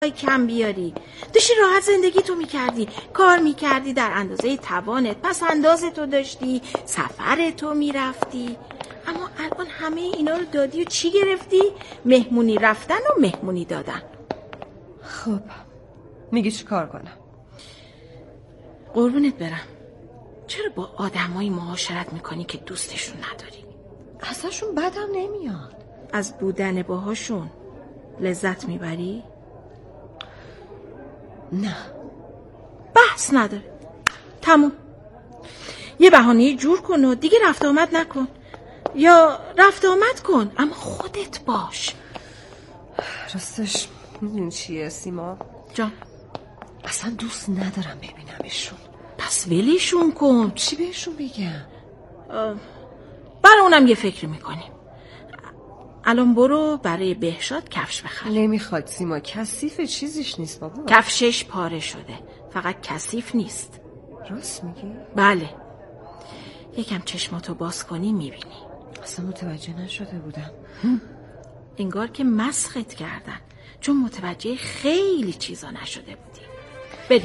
کم بیاری. داشتی راحت زندگی تو میکردی، کار میکردی در اندازه توانت، پس انداز تو داشتی، سفر تو میرفتی. اما الان همه اینا رو دادی و چی گرفتی؟ مهمونی رفتن و مهمونی دادن. خب میگی چی کار کنم؟ قربونت برم، چرا با آدمایی معاشرت میکنی که دوستشون نداری؟ ازشون بدم نمیاد. از بودن باهاشون لذت میبری؟ نه. بحث نداره، تموم. یه بهانه جور کن و دیگه رفت آمد نکن، یا رفت آمد کن اما خودت باش. راستش میدونی چیه سیما جان؟ اصلا دوست ندارم ببینمشون. پس ولیشون کن. چی بهشون بگم؟ برای اونم یه فکر میکنیم. الان برو برای بهشاد کفش بخر. نمیخواد سیما، کثیف چیزیش نیست بابا. کفشش پاره شده، فقط کثیف نیست. راست میگی؟ بله، یکم چشماتو باز کنی میبینی. اصلا متوجه نشده بودم. انگار که مسخت کردن، چون متوجه خیلی چیزا نشده بودی. بریم.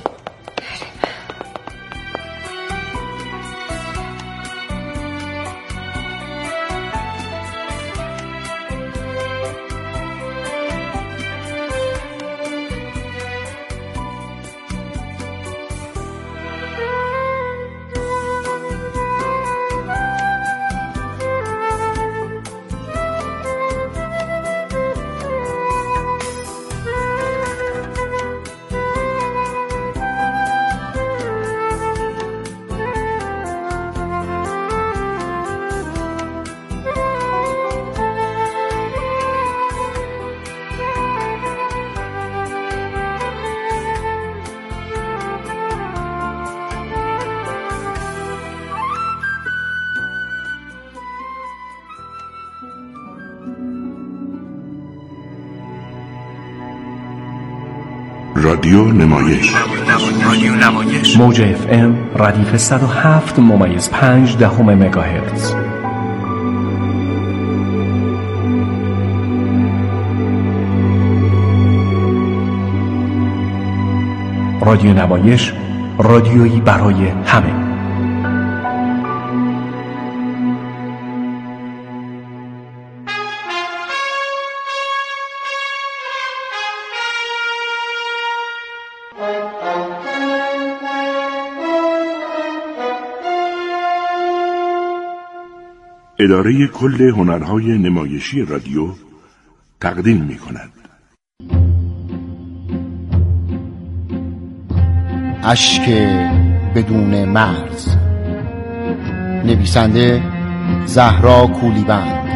رادیو نمایش موج FM ردیف 107.5 مگاهرتز. رادیو نمایش، رادیویی برای همه. اداره کل هنرهای نمایشی رادیو تقدیم می کند. اشک بدون مرز، نویسنده زهرا کولیبند،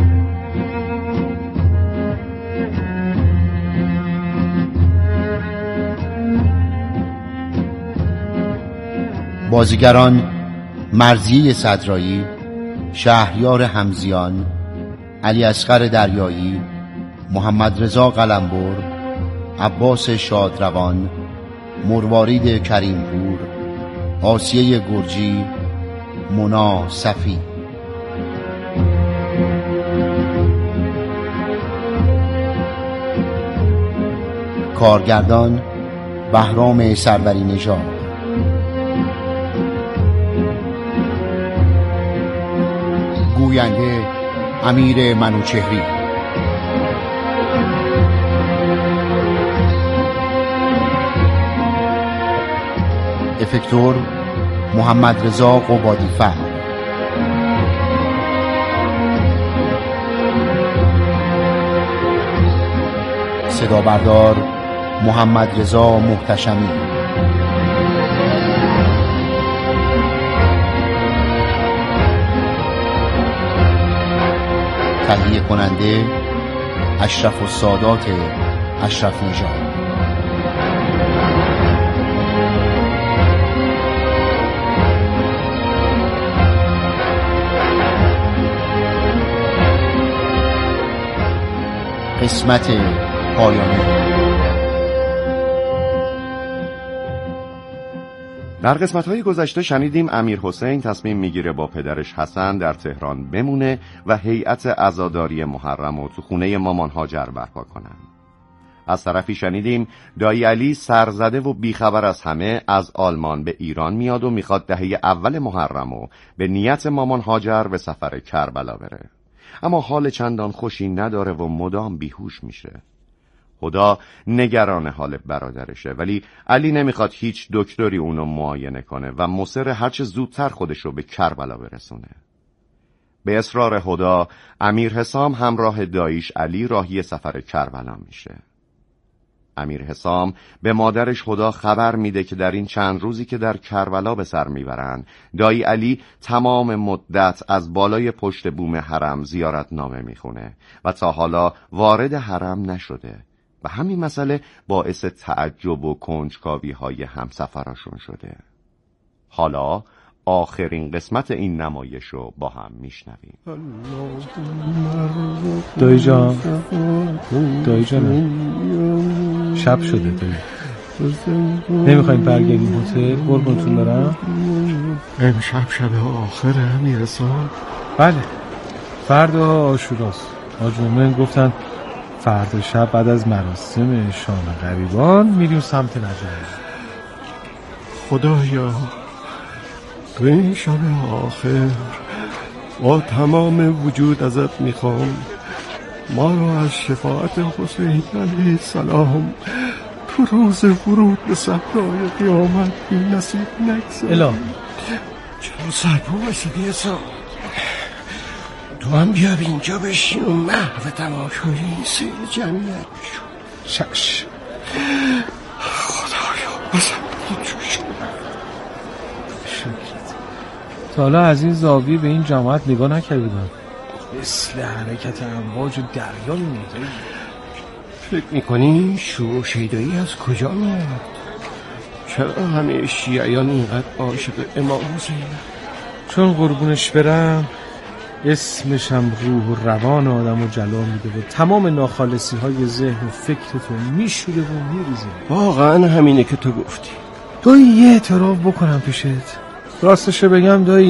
بازیگران مرضیه صدرایی، شهریار همزیان، علی اصغر دریایی، محمد رضا قلمبر، عباس شادروان، مروارید کریمپور، آسیه گرجی، مونا صفی. کارگردان بهرام سروری نژاد. گوینده امیر منوچهری. افکتور محمد رضا قبادی‌فر. صدا بردار محمد رضا محتشمی. تهیه کننده اشرف السادات اشرف نژاد. قسمت پایانی. در قسمت‌های گذشته شنیدیم امیر حسین تصمیم میگیره با پدرش حسن در تهران بمونه و هیئت عزاداری محرم رو تو خونه مامان هاجر برپا کنن. از طرفی شنیدیم دایی علی سرزده و بیخبر از همه از آلمان به ایران میاد و میخواد دهه اول محرم و به نیت مامان هاجر به سفر کربلا بره. اما حال چندان خوشی نداره و مدام بیهوش میشه. خدا نگران حال برادرشه، ولی علی نمیخواد هیچ دکتری اونو معاینه کنه و مصر هرچه زودتر خودشو به کربلا برسونه. به اصرار خدا امیر حسام همراه داییش علی راهی سفر کربلا میشه. امیر حسام به مادرش خدا خبر میده که در این چند روزی که در کربلا به سر میبرن دایی علی تمام مدت از بالای پشت بوم حرم زیارت نامه میخونه و تا حالا وارد حرم نشده و همین مسئله باعث تعجب و کنجکاوی های همسفراشون شده. حالا آخرین قسمت این نمایش رو با هم میشنویم. دایی جان شب شده دایی، نمیخوایم برگردیم هتل؟ قربونتون برم. امشب شب آخره میرسان؟ بله، فردا عاشوراست. حاج مومن گفتن فردا شب بعد از مراسم شام غریبان میریم سمت نجف. خدایا تو این شب آخر با تمام وجود ازت میخوام ما رو از شفاعت حسین علیه السلام تو روز ورود به صحرای قیامت بی نصیب نگذار. الهی چرا سرپا بایستی حساب؟ تو هم بیا اینجا بشین و محو تماشای این سیل جمعیت بشو. چش خدایا بزن جوش. تا حالا از این زاویه به این جماعت نگاه نکردم. مثل حرکت امواج دریا می‌مونه. فکر میکنی شور و شیدایی از کجا میاد؟ چرا همه شیعیان اینقدر عاشق امام حسین؟ چون قربونش برم اسمشم روح و روان آدم رو جلا میده و تمام ناخالصی های ذهن و فکرتو میشوره و میریزه. واقعا همینه که تو گفتی. دایی یه اعتراف بکنم پیشت. راستشو بگم دایی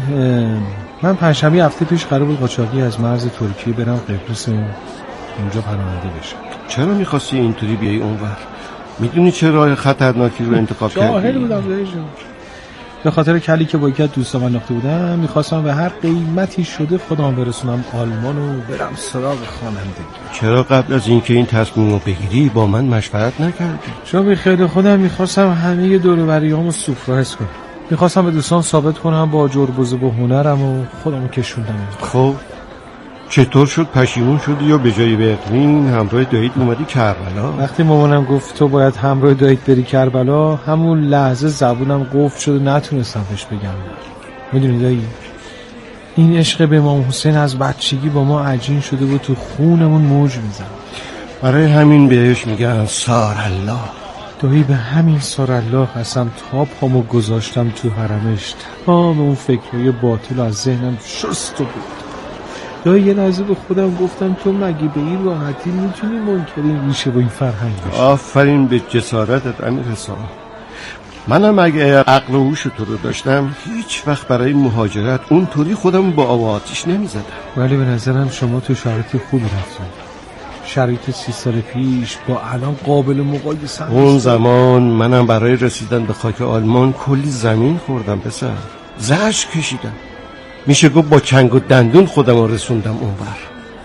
من پنجشنبه هفته پیش قرار بود قاچاقی از مرز ترکیه برم قبرس اونجا پناهنده بشم. چرا میخواستی اینطوری بیای اونور؟ میدونی چه راه خطرناکی رو انتخاب کردی؟ جاهل بودم دایی جان. به خاطر کلی که با یکی دوستام انداخته بودم میخواستم به هر قیمتی شده خودم برسونم آلمان و برم سراغ خوانندگی. چرا قبل از اینکه این تصمیم رو بگیری با من مشورت نکردی؟ چون به خیلی خودم میخواستم همه دور و بریامو سوفرا حس کنم. میخواستم به دوستان ثابت کنم با جربوزه و هنرم و خودمو کشوندم. خب چطور شد؟ پشیمون شدی یا به جای بهترین همراه داییت اومدی کربلا؟ وقتی مامانم گفت تو باید همراه داییت بری کربلا همون لحظه زبونم قفل شد و نتونستم بهش بگم. میدونی دایی این عشق به امام حسین از بچگی با ما عجین شده بود، تو خونمون موج میزنه. برای همین بهش میگن سار الله. دایی به همین سار الله قسم تا پامو گذاشتم تو حرمش تمام اون فکرهای باطل از ذهنم شست و بود. دایی یه لحظه به خودم گفتم تو مگه به این راحتی میتونی منکر این ریشه و این فرهنگ بشی؟ آفرین به جسارتت امیر حسام. منم اگه عقل و هوش تو رو داشتم هیچ وقت برای مهاجرت اونطوری خودم با آب و آتیش نمیزدم. ولی به نظرم شما تو شرایط خوبی رفتید. شرایط 30 سال پیش با الان قابل مقایسه نیست. اون زمان منم برای رسیدن به خاک آلمان کلی زمین خوردم پسر. زجر کشیدم. میشه گفت با چنگ و دندون خودم رو رسوندم اونور.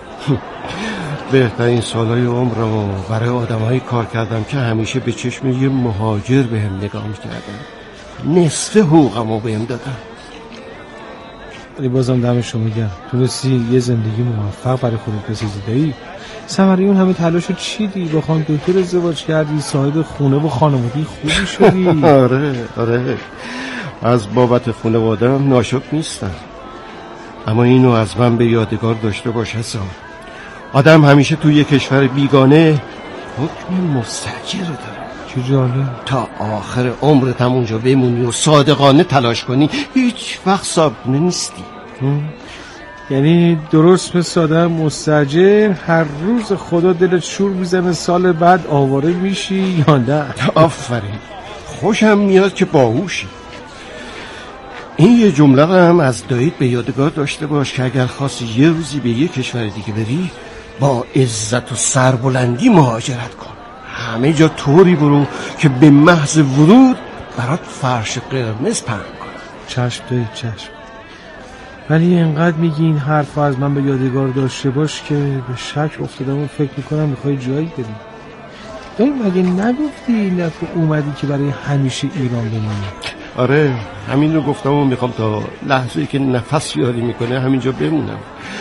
بهترین سالهای عمرمو برای آدمایی کار کردم که همیشه به چشم یه مهاجر بهم نگاه میکردن. نصف حقوقمو بهم دادن. ولی بازم دم شما گرم. تونستی یه زندگی موفق برای خودت بسازی دایی. ثمره اون همه تلاشو چیدی؟ با خانم دکتر ازدواج کردی، صاحب خونه و خانوادگی خوبی شدی. آره از بابت خانواده‌ام ناشکر نیستم، اما اینو از من به یادگار داشته باش حسام. آدم همیشه توی یه کشور بیگانه حکم مستاجر داره. چه جالب. تا آخر عمرت هم اونجا بمونی و صادقانه تلاش کنی هیچ وقت صابونه نیستی. یعنی درست مثل آدم مستاجر هر روز خدا دلت شور میزنه سال بعد آواره میشی یا نه؟ آفرین، خوشم میاد که باهوشی. این یه جمله هم از داییت به یادگار داشته باش که اگر خواستی یه روزی به یه کشور دیگه بری با عزت و سربلندی مهاجرت کن. همه جا طوری برو که به محض ورود برات فرش قرمز پهن کنم. چشم دایی، چشم. ولی اینقدر میگی این حرف از من به یادگار داشته باش که به شک افتادم و فکر میکنم میخوای جایی بریم. دایی مگه نگفتی این دفعه اومدی که برای همیشه ایران بمونی؟ آره همین رو گفتم و میخوام تا لحظه‌ای که نفس یاری میکنه همینجا بمونم.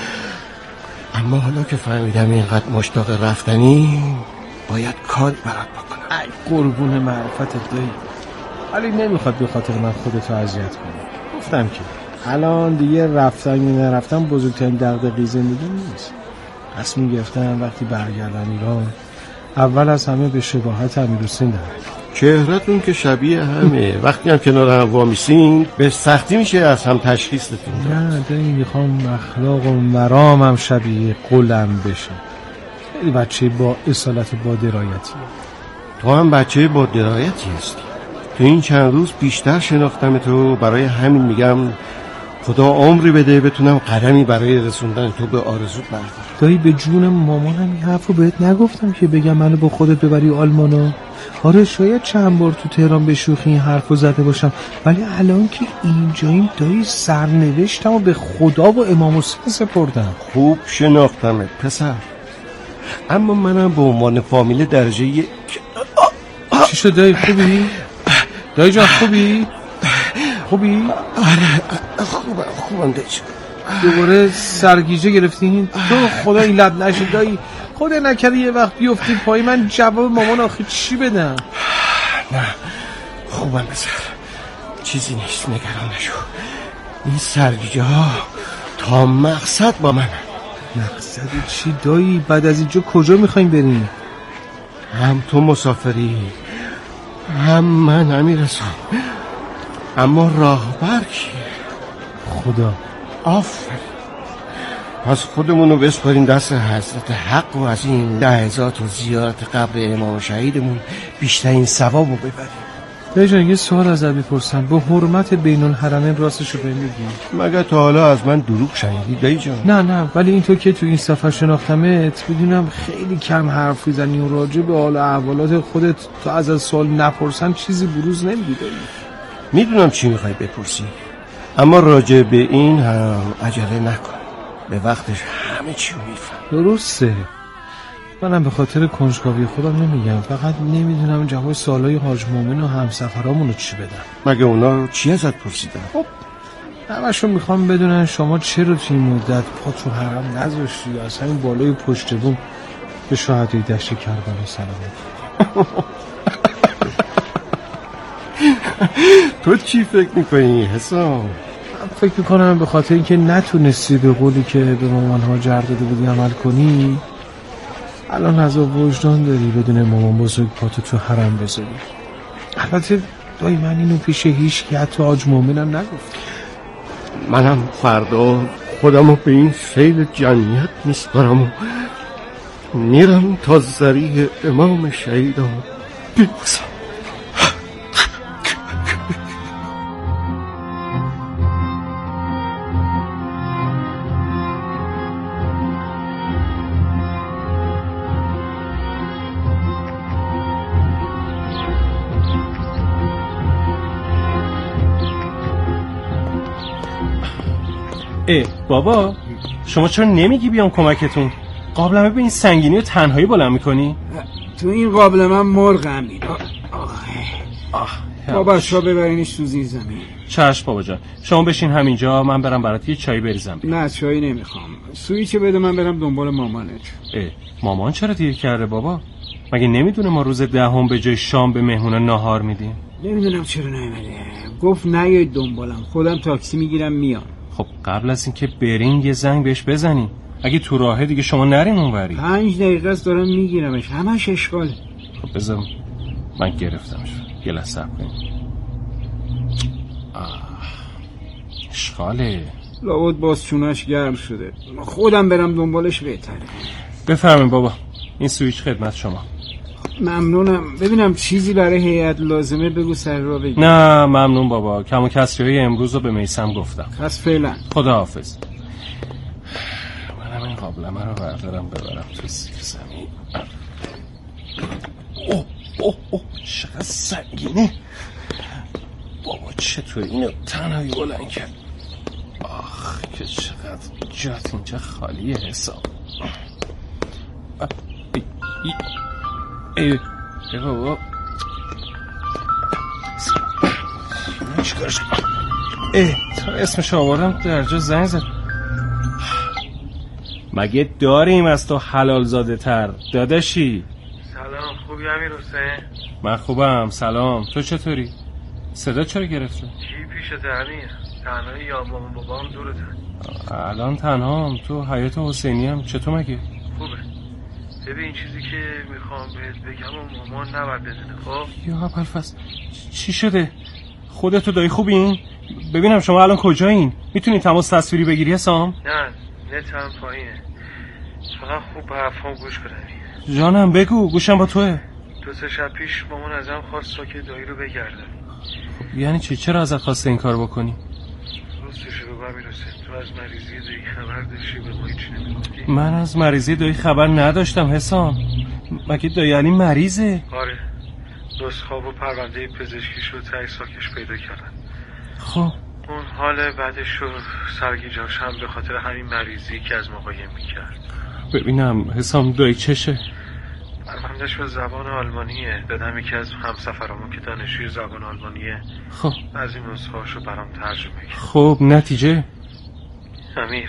اما حالا که فهمیدم اینقدر مشتاق رفتنی باید کار برات بکنم. ای قربون معرفتت دایی، ولی نمیخواد به خاطر من خودتو اذیت کنی. گفتم که الان دیگه رفتن یا نرفتن بزرگترین دغدغه زندگی نیست. تصمیم گرفتم وقتی برگردم ایران اول از همه به شباهت امیرحسین دارم. چهرهتون که شبیه همه، وقتی هم کنار هم وامیسین به سختی میشه از هم تشخیصتون داد. نه دایی میخوام اخلاق و مرامم شبیه قلم بشه. خیلی بچه با اصالت و با درایتی. تو هم بچه با درایتی هستی. تو این چند روز بیشتر شناختم تو، برای همین میگم خدا عمری بده بتونم قدمی برای رسوندن تو به آرزوت بردارم. دایی به جون مامانم این حرفو بهت نگفتم که بگم منو با خودت ببری آلمانو؟ آره شاید چند بار تو تهران به شوخی این حرفو زده باشم، ولی الان که اینجاییم دایی سرنوشتمو به خدا و امام حسین سپردم. خوب شناختمت پسر، اما منم به عنوان فامیل درجه یک. چی شد دایی؟ خوبی؟ دایی جان خوبی؟ خوبی؟ آره خوبم دایی جان. دوباره سرگیجه گرفتین؟ تو خدا این لب نشد دایی، خدا نکرده یه وقت بیفتی پای من جواب مامان آخه چی بدم؟ نه خوبم پسر، چیزی نیست، نگران نشو. این سرگیجه ها تا مقصد با من. مقصد چی دایی؟ بعد از اینجا کجا میخوایم بریم؟ هم تو مسافری هم من امیرحسین، اما راهبر کیه؟ خدا. آفرین. پس خودمونو بسپاریم دست حضرت حق و از این لحظات و زیارت قبر امام شهیدمون بیشترین ثوابو ببریم. دایی جان یه سوال ازت بپرسم، با حرمت بین الحرمین راستشو بمیگی؟ مگه تا حالا از من دروغ شنیدی دایی جان؟ نه ولی اینطور که تو این سفر شناختمت بدونم خیلی کم حرف میزنی و راجع به حال احوالات خودت تو از سوال نپرسم چیزی بروز نمیدی دایی. میدونم چی میخوای بپرسی، اما راجع به این هم عجله نکن، به وقتش همه چی رو میفهم. درسته، منم به خاطر کنجکاوی خودم نمیگم، فقط نمیدونم جواب سوالای حاج مومن و همسفرامونو چی بدم. مگه اونا چی ازت پرسیدن؟ خب همشون میخوام بدونن شما چرا توی این مدت پا تو حرم نذاشتی یا از همین بالای پشت بوم به شهدای دشت کربلا سلام. تو چی فکر میکنی حسام؟ فکر میکنم به خاطر اینکه نتونستی به قولی که به مامان هاجر داده بودی عمل کنی، الان عذاب وجدان داری بدون مامان بزرگ پاتو تو حرم بذاری. البته دایی من اینو پیش هیچ که حتی حاج مومنم نگفت. منم فردا خودمو به این سیل جمعیت میسپارم و میرم تا ذریح امام شهیدان بیبوسم. بابا شما چرا نمیگی بیام کمکتون؟ قابلمه به این سنگینی و تنهایی بلند میکنی؟ تو این قابلمه مرغ امین. بابا شو ببرینش تو زیر زمین. چشم بابا جان، شما بشین همینجا، من برم برات یه چای بریزم. نه چای نمیخوام، سویچ بده من برم دنبال مامانت. مامان چرا دیر کرده بابا؟ مگه نمیدونه ما روز 10 به جای شام به مهمونا ناهار میدیم؟ نمیدونم چرا نیومده، گفت نیاید دنبالم، خودم تاکسی میگیرم میام. خب قبل از اینکه برین یه زنگ بهش بزنی، اگه تو راهه دیگه شما نرین اونوری. 5 دقیقه است دارم میگیرمش، همش اشغاله. خب بذار من گرفتمش، یه لحظه صبر کن. اشغاله، لابد باز چونش گرم شده، خودم برم دنبالش بهتره. بفرمایید بابا، این سویچ خدمت شما. ممنونم. ببینم چیزی برای هیئت لازمه بگو سر را بگی. نه ممنون بابا، کم و کسری امروز رو به میثم گفتم. پس فعلا خداحافظ. منم این قابلمه رو بردارم ببرم تو زیر زمین. اوه چقدر سنگینه بابا. چطور اینو تنهایی بلند کرد؟ آخ که چقدر جات اینجا خالیه حساب. ای بابا چیکارش کنم؟ تا اسمش آوردم در جا زنگ زد. مگه داریم از تو حلال زاده تر داداشی؟ سلام، خوبی امیر حسین؟ من خوبم، سلام. تو چطوری؟ صدا چرا گرفته؟ چی پیشت امیر؟ تنهایی یا مامان بابام دورتن؟ الان تنهام. تو حیات حسینی هم چطور مگه؟ خوبه. ببین چیزی که میخوام بهت بگم و مامان نباید بدونه. خب یا ابوالفضل چی شده؟ خودت و دایی خوبین؟ ببینم شما الان کجایین؟ میتونی تماس تصویری بگیری حسام؟ نه نتم پایینه. فقط خوب به حرفام گوش کنی. جانم بگو، گوشم با توه. 2-3 شب پیش مامان ازم خواست تا که دایی رو بگردم. یعنی چی؟ چرا ازت خواسته این کار بکنی؟ راستش رو امیر حسین، تو از مریضی دایی خبر داشتی به ما هیچ نمیگفتی؟ من از مریضی دایی خبر نداشتم حسام. مگه دایی علی مریضه؟ آره، نسخاب و پرونده پزشکیش رو تای ساکش پیدا کردن. خب اون حال بعدش رو سرگیجاشم به خاطر همین مریضی که از ما قایم میکرد. ببینم حسام دایی چشه؟ پروندهش به زبان آلمانیه. دادم یکی از همسفرامون که دانشجوی زبان آلمانیه. خب از این نسخه‌هاشو برام ترجمه کرد. خب نتیجه؟ امیر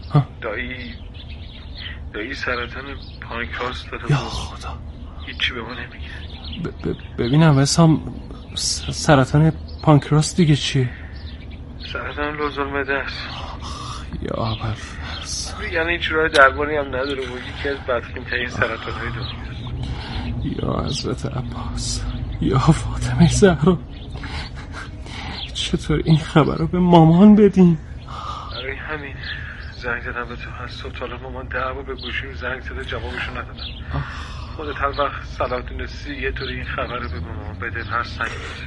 دایی سرطان پانکراس داره. یا خدا، هیچی به ما نمیگه. ببینم حسام سرطان پانکراس دیگه چیه؟ سرطان لوزالمعده است. یا ابوالفضل، یعنی هیچ راه درمانی هم نداره و یکی از بدخیم‌ترین سرطان‌های دنیاست. یا حضرت عباس، یا فاطمه زهرا، چطور این خبر رو به مامان بدیم؟ برای همین زنگ زدم به تو. از صبح تا مامان دعوا به گوشیم زنگ زده، جوابشو ندادم. خودت هر وقت صلاح دونستی یه طوری این خبر رو به مامان بده، هر سنگ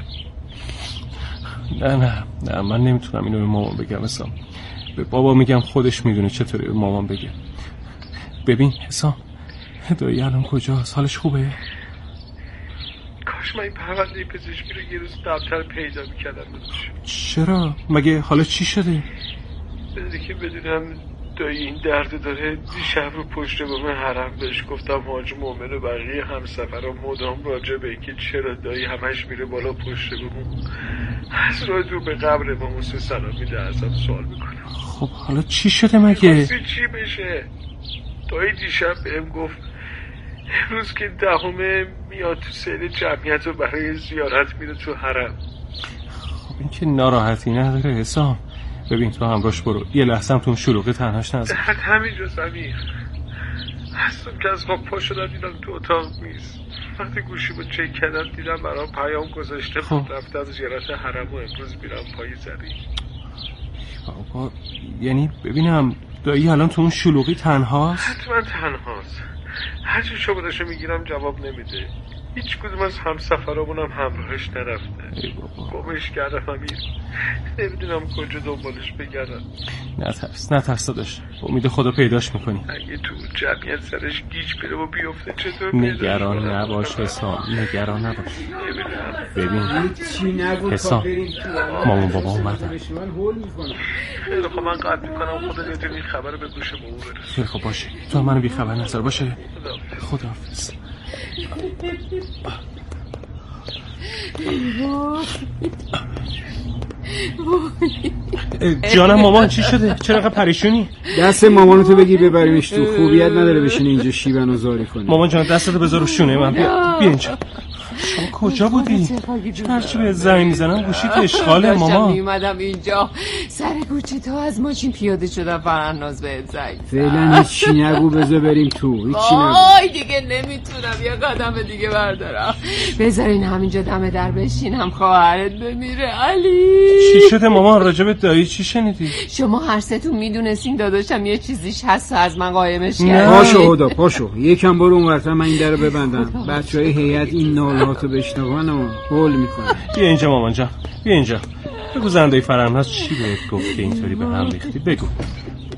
بده. نه من نمیتونم اینو به مامان بگم حسام. به بابا میگم، خودش میدونه چطوری به مامان بگه. ببین حسام، دایی الان کجاست؟ حالش خوبه؟ کاش من این پرونده پزشکی رو یه روز قبل‌تر پیدا میکردم. چرا؟ مگه حالا چی شده؟ بذاری که بدونم دایی این درد داره. دیشب رو پشت بوم حرم بهش گفتم حاج مومن و بقیه همسفرها مدام راجع به اینکه چرا دایی همش میره بالا پشت بوم، از راه دور به قبر امام حسین سلام میده، ازم سوال میکنم. خب حالا چی شده مگه؟ چی بشه؟ دایی دیشب بهم گفت امروز که 10 میاد تو سیل جمعیت رو برای زیارت میره تو حرم. خب این که ناراحتی نداره حسام. ببین تو هم باش برو، یه لحظه هم تو اون شلوغی تنهاش نذار. همینجاست امیر. هستم که از خواب پا شدم دیدم تو اتاق نیست. وقتی گوشیمو چک کردم دیدم برام پیام گذاشته. خب رفتم زیارت حرم و امروز میرم پای زمین. بابا یعنی ببینم دایی الان تو اون شلوغی تنهاست؟ حتما تنهاست. هرچی شماره‌شو میگیرم جواب نمیده. هیچ کدوم از همسفرامونم همراهش نرفته. گمش کردم امیر. نمیدونم کجا دنبالش بگردم. نترس داداش، امید خدا پیداش میکنی. اگه تو جمعیت سرش گیج بره و بیفته چطور؟ نگران نباش حسام، نگران نباش. ببین حسام، مامان بابا اومدن. خیلی خب من قطع میکنم. خدا نیتون این خبر رو به گوش مامان برسه. خیلی خب باشه، تو منو بی خبر نذار. باشه خداحافظ. جانم مامان چی شده؟ چرا انقدر پریشونی؟ دست مامانتو بگی ببریمش تو. خوبیت نداره بشینه اینجا شیون و زاری کنی. مامان جان دستتو بذار رو شونه من. بیا اینجا. شما کجا بودی؟ هرچی به زمین میزنم گوشیت اشغاله مامان. میومدم اینجا سر گوشی تو از ماشین پیاده شدم فرناز بهت زنگ. فعلا هیچی نگو، بذار بریم تو. هیچی نگو. آی دیگه نمیتونم یه قدم دیگه بردارم. بذارین همینجا دم در بشینم خواهرت بمیره. علی چی شده مامان؟ راجب دایی چی شنیدی؟ شما هر سه‌تون میدونستین داداشم یه چیزیش هست از من قایمش کردین. پاشو هدا پاشو. یکم برو اونورتر من این درو ببندم. بچهای هیئت این نالهاتو بشنون و هول میکنه. بیا اینجا مامان جان، بیا اینجا. بگو زنده‌ی فرناز چی بهت گفت که اینطوری به هم ریختی؟ بگو.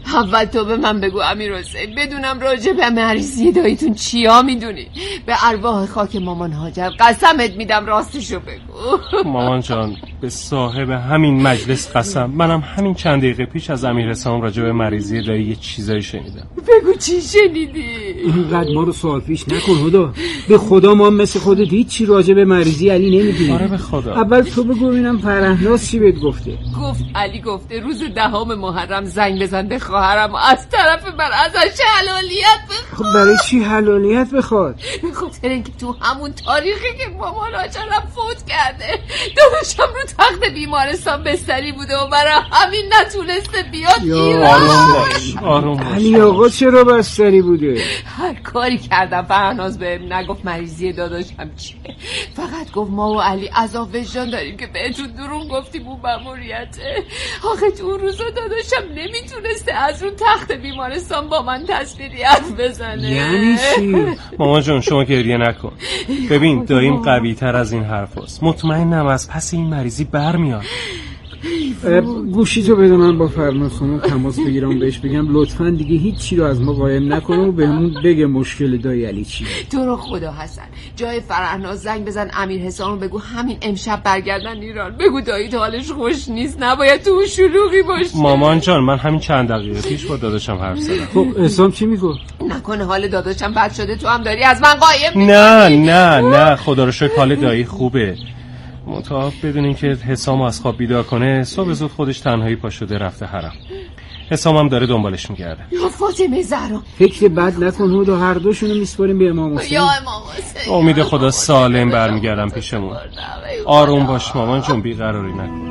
اول تو به من بگو امیر حسین، بدونم راجع به مریضی داییتون چیا میدونی. به ارواح خاک مامان هاجر قسمت میدم راستشو بگو. مامان جان به صاحب همین مجلس قسم، منم همین چند دقیقه پیش از امیر حسام راجع به مریضی دایی یه چیزایی شنیدم. بگو چی شنیدی؟ اینقدر ما رو سوال پیش نکن هدا. به خدا ما مثل خودت هیچی راجع به مریضی علی نمیدونیم. آره به خدا. اول تو بگو ببینم فرهناز چی بهت گفته. گفت علی گفته روز 10 محرم زنگ بزن به خواهرم از طرف من ازش حلالیت بخواد. خب برای چی حلالیت بخواد؟ به خاطر اینکه تو همون تاریخی که مامان هاجرم فوت کرده داداشم رو تخت بیمارستان بستری بوده و برای همین نتونسته بیاد ایران. آروم باش. علی آقا چرا بستری بوده؟ هر کاری کردم فرهناز بهم نگفت مریضی داداشم چیه. فقط گفت ما و علی عذاب وجدان داریم که بهتون دروغ گفتیم اون مأموریته. آخه تو اون روزا داداشم نمیتونسته از اون تخت بیمارستان با من تصویری حرف بزنه. یعنی چی؟ مامان جان شما گریه نکن. ببین داییم قوی تر از این حرف هست. مطمئنم از پس این مریضی برمیاد. گوشی تو بده من با فرناز خانم تماس بگیرم و بهش بگم لطفاً دیگه هیچ چی رو از ما قایم نکنه و بهمون بگه مشکل دایی علی چیه. تو رو خدا حسن جای فرهناز زنگ بزن امیر حسام بگو همین امشب برگردن ایران. بگو دایی حالش خوش نیست، نباید تو شلوغی باشه. مامان جان من همین چند دقیقه پیش با داداشم حرف زدم. خب حسام چی میگه؟ نکنه حال داداشم بد شده تو هم داری از من قایم نه خدا رو شکر حال دایی خوبه. متعاف بدونین که حسام از خواب بیدار کنه صبح زود خودش تنهایی پا شده رفته حرم. حسام هم داره دنبالش میگرده. یا فاطمه زهرا فکر بد نکن هدا، هر دوشونو میسپاریم به امام حسین. یا امام حسین امید خدا سالم برمیگردم پیشمون. آروم باش مامان جون بیقراری نکن.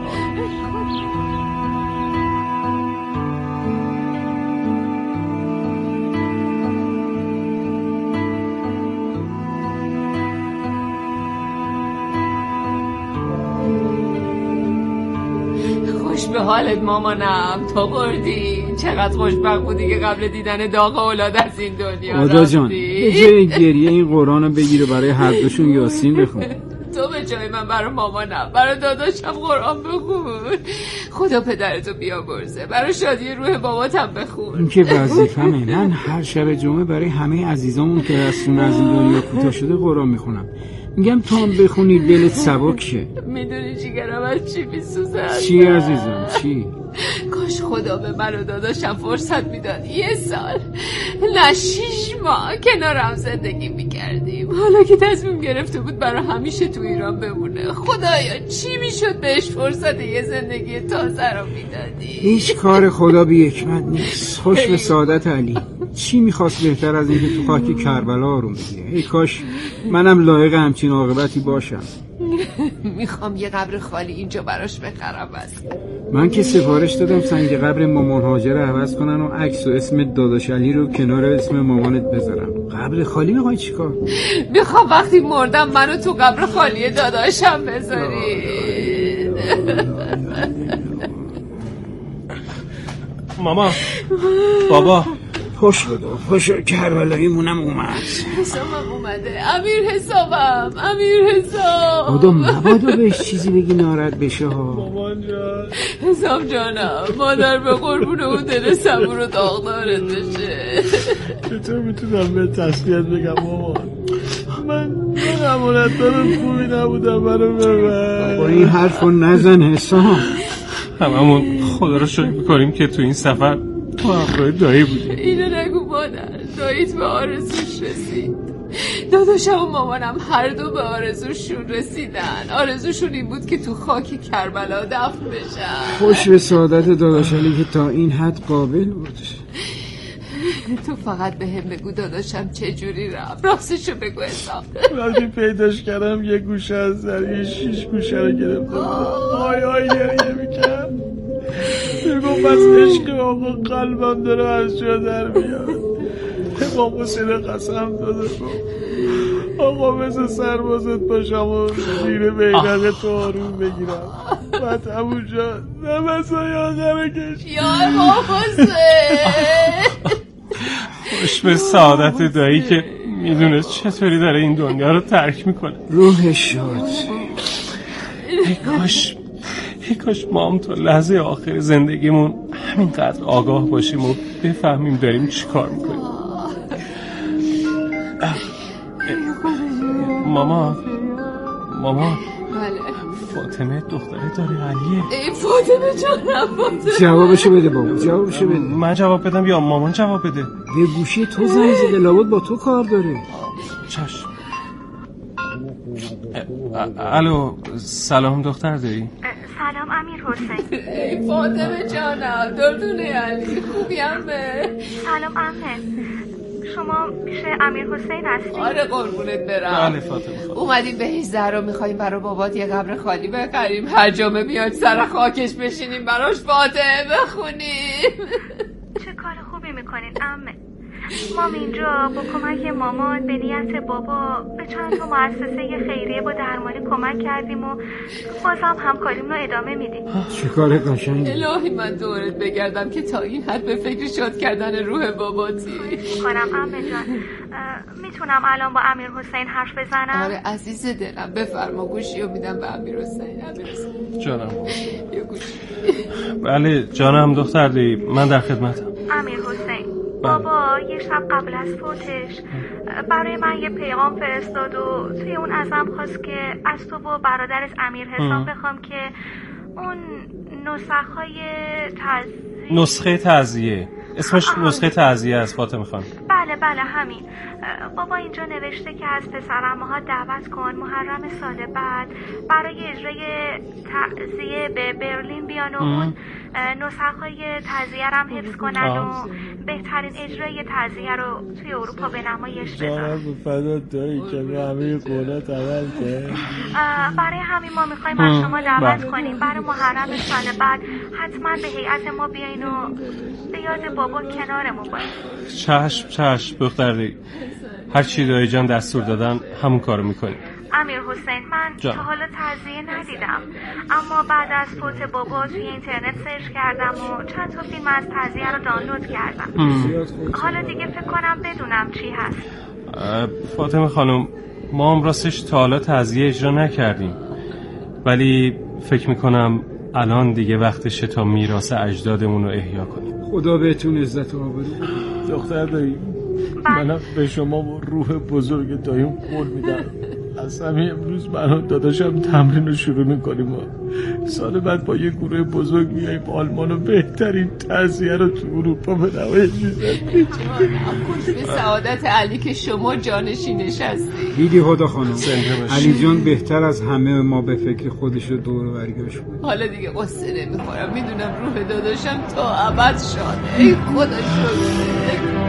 به حالت مامانم تو بردی. چقدر خوشبخت بودی که قبل دیدن داغ اولاد از این دنیا خدا جان به جای گریه این قرآن رو بگیر و برای هر دوشون یاسین بخون. تو به جای من برای مامانم برای داداشم قرآن بخون. خدا پدرتو بیامرزه. برای شادی روح باباتم بخون. این که وظیفه‌مه. من هر شب جمعه برای همه عزیزامون که رسون از این دنیا کوتاه شده قرآن میخونم. میگم تو هم بخونی دلت سبک شه. میدونی جیگرم از چی میسوزه؟ چی عزیزم چی؟ کاش خدا به من و داداشم فرصت میداد 1 سال نه 6 ماه کنارم زندگی میکردیم. حالا که تصمیم گرفته بود برای همیشه تو ایران بمونه، خدایا چی میشد بهش فرصت یه زندگی تازه رو میدادی؟ هیچ کار خدا بی حکمت نیست. خوش به سعادت علی. چی میخواست بهتر از اینکه تو خاک کربلا آروم بگیره؟ ای کاش منم لایق همچین عاقبتی باشم. میخوام یه قبر خالی اینجا براش بخرم. بس من که سفارش دادم سنگ قبر مامان هاجر رو عوض کنن و عکس و اسم داداش علی رو کنار اسم مامانت بذارن. قبر خالی میخوای چیکار؟ میخوام وقتی مردم منو تو قبر خالی داداشم بذاری. ماما بابا خوش کربلایی مونم اومد. حسابم اومده. امیر حساب خدا مبادا بهش چیزی بگی ناراحت بشه ها. مامان جان حساب جانم مادر به قربون اون دل صبور و داغدارت بشه. چطور میتونم به تسلیت بگم مامان؟ من امانتدار خوبی نبودم برای ببر. با این حرف رو نزن حسام. هممون خدا رو شکر میکنیم که تو این سفر تو همراه دایی بودی. اینو نگو مادر، داییت به آرزوش رسید. داداشم و مامانم هر دو به آرزوشون رسیدن. آرزوشون این بود که تو خاک کربلا دفن بشن. خوش به سعادت داداش علی که تا این حد قابل بود. تو فقط به هم بگو داداشم چجوری رفت. راستشو بگو حساب. وقتی پیداش کردم یه گوشه از در 6 گوشه رو گرفته آی گریه میکرد. میگم بس عشق آقا قلبم داره از جا در میاد. امام حسین قسم داده آقا مثل سربازت باشم و زیر بیرق تو آروم بگیرم. بعد همونجا نفسای آقا رو کشم. یا امام حسین خوش به سعادت دایی که میدونه چطوری داره این دنیا رو ترک میکنه. روحش شد. ای کاش ما هم تا لحظه آخر زندگیمون همینقدر آگاه باشیم و بفهمیم داریم چی کار میکنیم. ماما بله فاطمه دختره داره علیه. ای فاطمه جانم، جوابشو بده بابا، جوابشو بده. من جواب بدم یا مامان جواب بده؟ به گوشی تو زنگ زده، لابد با تو کار داره. چشم. الو سلام دختر داری؟ سلام امیر حسین. ای فاطمه جانم، دردونه علی خوبیم به. سلام امه، شما پیش امیر حسین هستی؟ آره قربونت برم. بله فاطمه اومدیم به هیچ زهرا میخواییم برای بابات یه قبر خالی بخریم، هر جامعه بیاید سر خاکش بشینیم براش فاتحه بخونیم. چه کار خوبی میکنین امه. مام اینجا با کمک مامان به نیت بابا به چند تا مؤسسه خیریه با درمانی کمک کردیم و بازم همکاریمون رو ادامه میدیم. چه کار قشنگی. الهی من دورت بگردم که تا این حد به فکر شاد کردن روح باباتی کنم. امه جان میتونم الان با امیر حسین حرف بزنم؟ آره عزیز دلم بفرما، گوشی رو میدم به امیر حسین. جانم. یه گوشی. بله جانم دختر دی، من در خدمتم. امیر حسین بابا یه شب قبل از فوتش برای من یه پیغام فرستاد و توی اون ازم خواست که از تو و برادرت امیر حسام بخوام که اون نسخه تعزیه اسمش نسخه تعزیه از فاطمه خانم. بله همین. بابا اینجا نوشته که از پسرعموها دعوت کن محرم سال بعد برای اجرای تعزیه به برلین بیان و اون نسخه‌های تعزیه رو هم حفظ کنن و بهترین اجرای تعزیه رو توی اروپا به نمایش بذارن. فدا دایی که همه قولات عمل کرد. برای همین ما میخوایم از شما دعوت کنیم برای محرم سال بعد حتما به هیئت ما بیاین و به یاد بابا کنارمون باشین. چشم دختر، هر چی دایی جان دستور دادن همون کارو میکنیم. امیر حسین من تا حالا تعزیه ندیدم، اما بعد از فوت بابا توی اینترنت سرچ کردم و چند تا فیلم از تعزیه رو دانلود کردم. حالا دیگه فکر کنم بدونم چی هست. فاطمه خانم ما هم راستش تا حالا تعزیه اجرا نکردیم، ولی فکر میکنم الان دیگه وقتشه تا میراث اجدادمون رو احیا کنیم. خدا بهتون عزت و آبرو. دختر دایی منم به شما و روح بزرگ داییم قول میدم از همین امروز من و داداشم تمرین رو شروع میکنیم و سال بعد با یه گروه بزرگ میاییم آلمان و بهترین تعزیه رو تو اروپا به نمایش میذاریم. به سعادت علی که شما جانشینش هستی. دیدی خدا خانم، علی جان بهتر از همه ما به فکر خودش رو دور و برگشت بود. حالا دیگه قصه نمیخورم، میدونم روح داداشم تا ابد شاده. ای خدا شکر.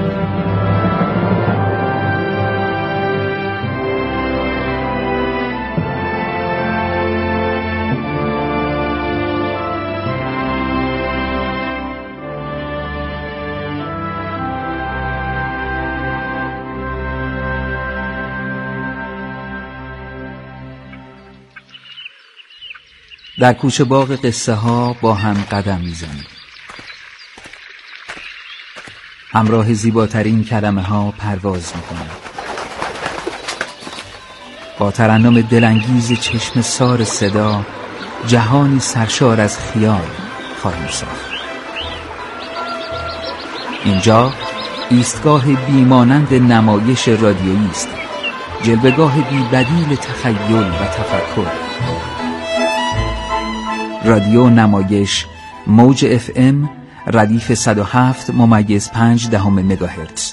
در کوچه باغ قصه ها با هم قدم میزنیم، همراه زیباترین کلمه ها پرواز میکنیم، با ترنم دلانگیز چشم سار صدا جهانی سرشار از خیال خواهیم ساخت. اینجا ایستگاه بیمانند نمایش رادیویی است، جلوه‌گاه بی بدیل تخیل و تفکر. رادیو نمایش موج FM ردیف 107.5 مگاهرتز.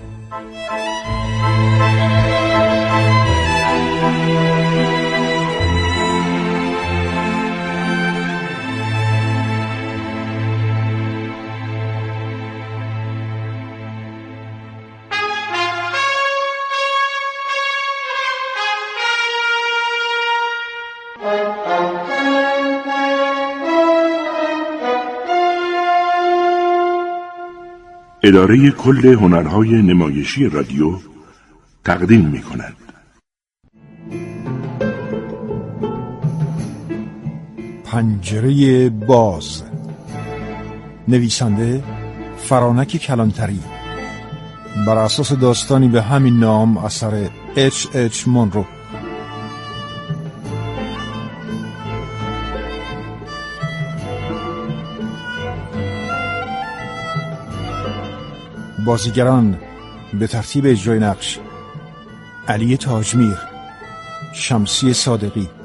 اداره کل هنرهای نمایشی رادیو تقدیم می کند. پنجره باز، نویسنده فرانک کلانتری، بر اساس داستانی به همین نام اثر H.H. مونرو. بازیگران به ترتیب اجرای نقش: علی تاجمیر، شمسی صادقی،